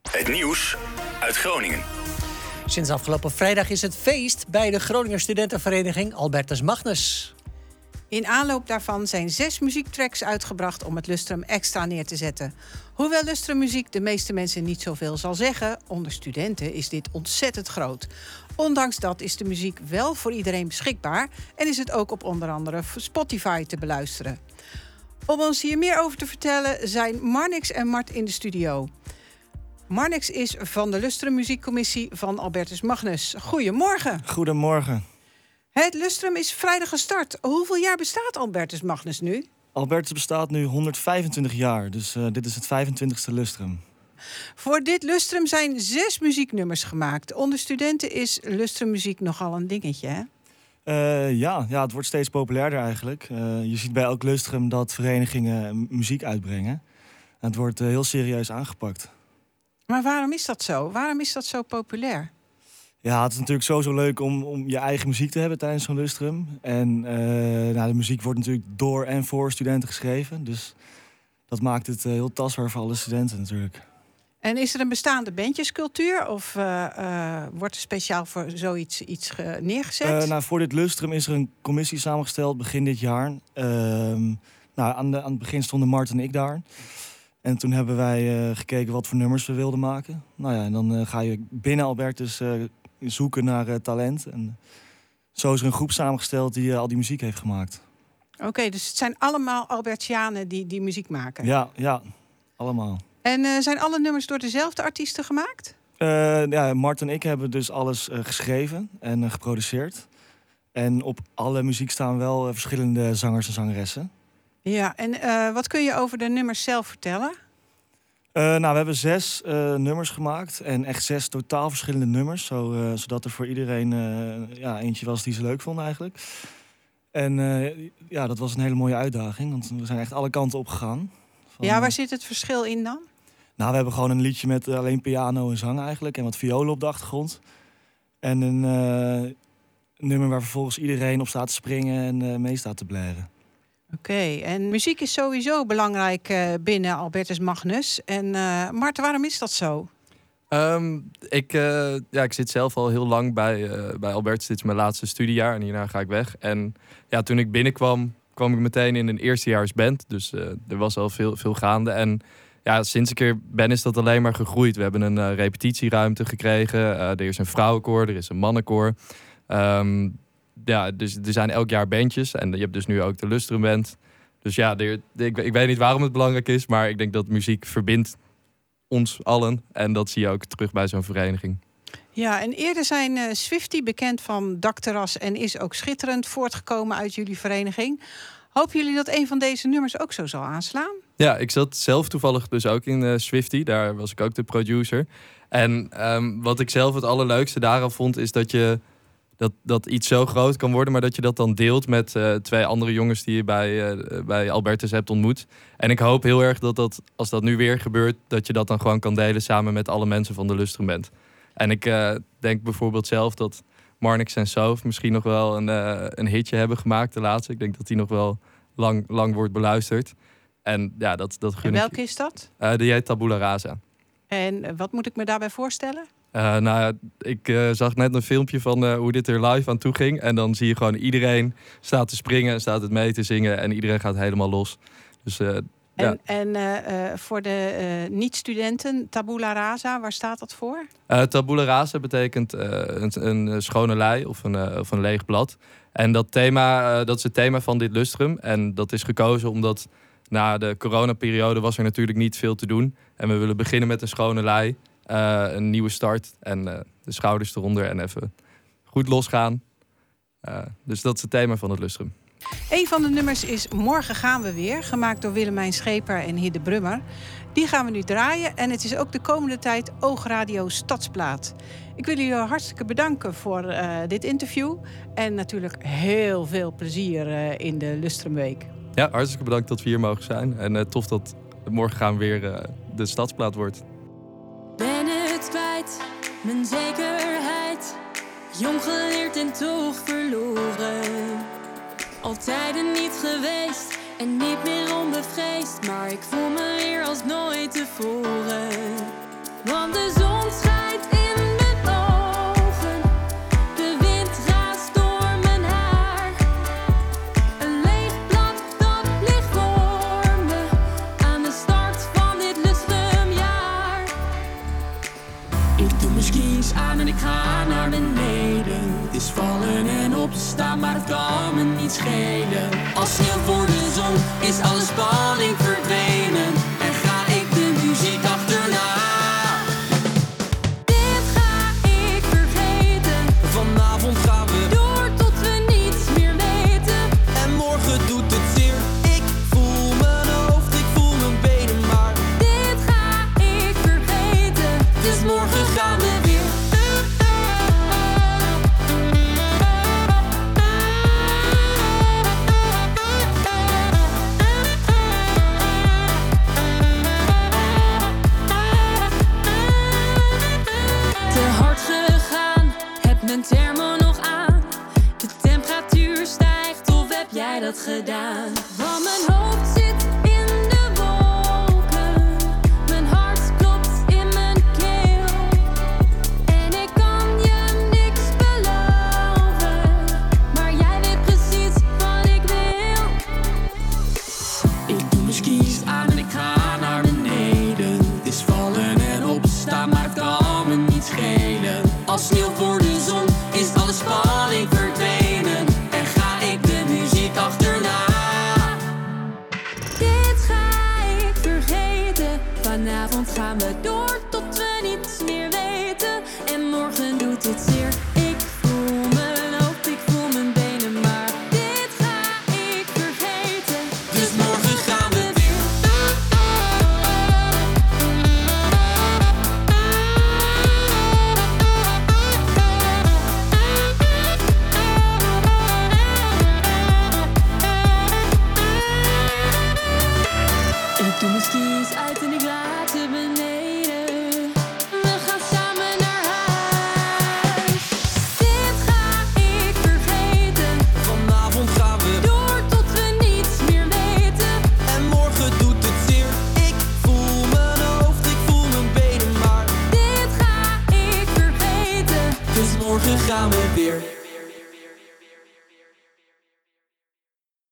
Het nieuws uit Groningen. Sinds afgelopen vrijdag is het feest bij de Groninger studentenvereniging Albertus Magnus. In aanloop daarvan zijn 6 muziektracks uitgebracht om het Lustrum extra neer te zetten. Hoewel Lustrummuziek de meeste mensen niet zoveel zal zeggen, onder studenten is dit ontzettend groot. Ondanks dat is de muziek wel voor iedereen beschikbaar en is het ook op onder andere Spotify te beluisteren. Om ons hier meer over te vertellen zijn Marnix en Mart in de studio. Marnix is van de Lustrum Muziekcommissie van Albertus Magnus. Goedemorgen. Goedemorgen. Het Lustrum is vrijdag gestart. Hoeveel jaar bestaat Albertus Magnus nu? Albertus bestaat nu 125 jaar, dus dit is het 25e Lustrum. Voor dit Lustrum zijn 6 muzieknummers gemaakt. Onder studenten is Lustrummuziek nogal een dingetje, hè? Ja, het wordt steeds populairder eigenlijk. Je ziet bij elk Lustrum dat verenigingen muziek uitbrengen. En het wordt heel serieus aangepakt. Maar waarom is dat zo? Waarom is dat zo populair? Ja, het is natuurlijk sowieso leuk om je eigen muziek te hebben tijdens zo'n Lustrum. En de muziek wordt natuurlijk door en voor studenten geschreven. Dus dat maakt het heel tastbaar voor alle studenten natuurlijk. En is er een bestaande bandjescultuur? Of wordt er speciaal voor zoiets neergezet? Voor dit Lustrum is er een commissie samengesteld begin dit jaar. Aan het begin stonden Mart en ik daar. En toen hebben wij gekeken wat voor nummers we wilden maken. En dan ga je binnen Albertus zoeken naar talent. En zo is er een groep samengesteld die al die muziek heeft gemaakt. Oké, dus het zijn allemaal Albertianen die muziek maken? Ja, allemaal. En zijn alle nummers door dezelfde artiesten gemaakt? Mart en ik hebben dus alles geschreven en geproduceerd. En op alle muziek staan wel verschillende zangers en zangeressen. Ja, en wat kun je over de nummers zelf vertellen? We hebben 6 nummers gemaakt. En echt 6 totaal verschillende nummers. Zodat er voor iedereen eentje was die ze leuk vonden eigenlijk. En dat was een hele mooie uitdaging. Want we zijn echt alle kanten op gegaan. Waar zit het verschil in dan? We hebben gewoon een liedje met alleen piano en zang eigenlijk. En wat violen op de achtergrond. En een nummer waar vervolgens iedereen op staat te springen en mee staat te blaren. Oké, en muziek is sowieso belangrijk binnen Albertus Magnus. En Mart, waarom is dat zo? Ik zit zelf al heel lang bij Albertus. Dit is mijn laatste studiejaar en hierna ga ik weg. En toen ik binnenkwam, kwam ik meteen in een eerstejaarsband. Dus er was al veel gaande. En sinds ik er ben is dat alleen maar gegroeid. We hebben een repetitieruimte gekregen. Er is een vrouwenkoor, er is een mannenkoor. Dus er zijn elk jaar bandjes. En je hebt dus nu ook de Lustrum Band. Dus ik weet niet waarom het belangrijk is. Maar ik denk dat muziek verbindt ons allen. En dat zie je ook terug bij zo'n vereniging. Ja, en eerder zijn Swiftie bekend van Dakterras en Is ook Schitterend voortgekomen uit jullie vereniging. Hopen jullie dat een van deze nummers ook zo zal aanslaan? Ja, ik zat zelf toevallig dus ook in Swiftie. Daar was ik ook de producer. En wat ik zelf het allerleukste daaraan vond is dat iets zo groot kan worden, maar dat je dat dan deelt met 2 andere jongens die je bij Albertus hebt ontmoet. En ik hoop heel erg dat als dat nu weer gebeurt, dat je dat dan gewoon kan delen samen met alle mensen van de Lustrum Band. En ik denk bijvoorbeeld zelf dat Marnix en Soph misschien nog wel een hitje hebben gemaakt, de laatste. Ik denk dat die nog wel lang wordt beluisterd. En dat gun ik. En welke is dat? Die heet Tabula Rasa. En wat moet ik me daarbij voorstellen? Ik zag net een filmpje van hoe dit er live aan toe ging. En dan zie je gewoon iedereen staat te springen, staat het mee te zingen. En iedereen gaat helemaal los. Dus, voor de niet-studenten, Tabula Rasa, waar staat dat voor? Tabula Rasa betekent een schone lei of een leeg blad. En dat is het thema van dit Lustrum. En dat is gekozen omdat na de coronaperiode was er natuurlijk niet veel te doen. En we willen beginnen met een schone lei. Een nieuwe start en de schouders eronder en even goed losgaan. Dus dat is het thema van het Lustrum. Een van de nummers is Morgen gaan we weer, gemaakt door Willemijn Scheper en Hidde Brummer. Die gaan we nu draaien en het is ook de komende tijd Oogradio Stadsplaat. Ik wil jullie hartstikke bedanken voor dit interview en natuurlijk heel veel plezier in de Lustrumweek. Ja, hartstikke bedankt dat we hier mogen zijn en tof dat morgen gaan we weer de Stadsplaat wordt. Ben het kwijt, mijn zekerheid. Jong geleerd en toch verloren. Altijd er niet geweest en niet meer onbevreesd. Maar ik voel me weer als nooit tevoren. Want de zon schijnt in mijn ogen, de wind raast door mijn haar. Een leeg blad dat ligt voor me aan de start van dit lustrumjaar. Ik doe mijn skis aan en ik ga naar beneden. Het is vallen en opstaan, maar het kan me niet schelen. Als sneeuw voor de zon is alle spanning verdwenen en ga ik de muziek achterna. Dit ga ik vergeten. Vanavond gaan we door tot we niets meer weten. en morgen doet het zeer. Ik voel mijn hoofd, ik voel mijn benen, maar Dit ga ik vergeten. Dus morgen gaan we weer. Te hard gegaan, heb mijn thermo nog aan. De temperatuur stijgt, of heb jij dat gedaan?